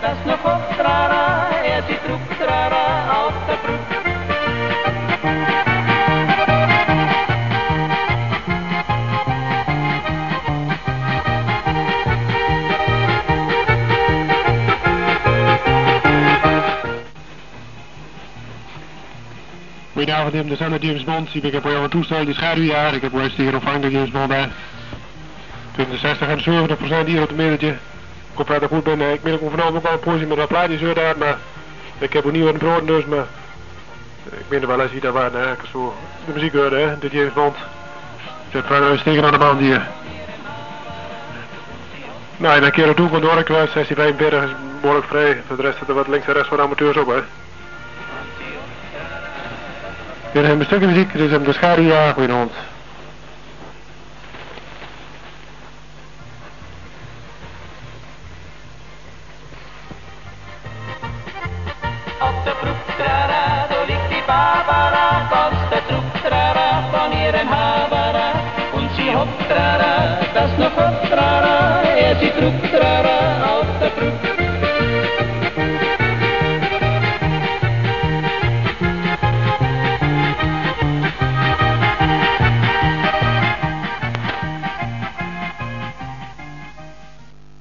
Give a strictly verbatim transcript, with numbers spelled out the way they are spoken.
dat is nog op trara, er zit troep trara op de broek. Goedenavond, de Sander James Bond. Ik heb wel een toestel, die schaduwjaar. Ik heb wel eens tegen ontvangen James Bond bij. Tussen de zestig en zeventig procent hier op het middentje. Ik hoop dat ik goed ben. Ik merk me vanavond ook wel een poosje met dat plaatje zo daar, maar ik heb ook niet wat een brood dus, maar ik ben er wel eens hier daar waar, hè. Ik zo de muziek hoorde, hè, de James Bond. Zet van huis tegen aan de band hier. Nou, en een keer op toe van Doornkruis, zestien vijfenveertig is behoorlijk vrij. Voor de rest zitten wat links en rechts van de amateurs op, hè. Hier hebben we een stukje muziek, dit is hem de schaduwjaar, goedenavond. Op de broek trara, daar ligt die Barbara, kost de troep trara, van hier en Habara. Und sie hop trara, das noch hop trara, er sie troep trara.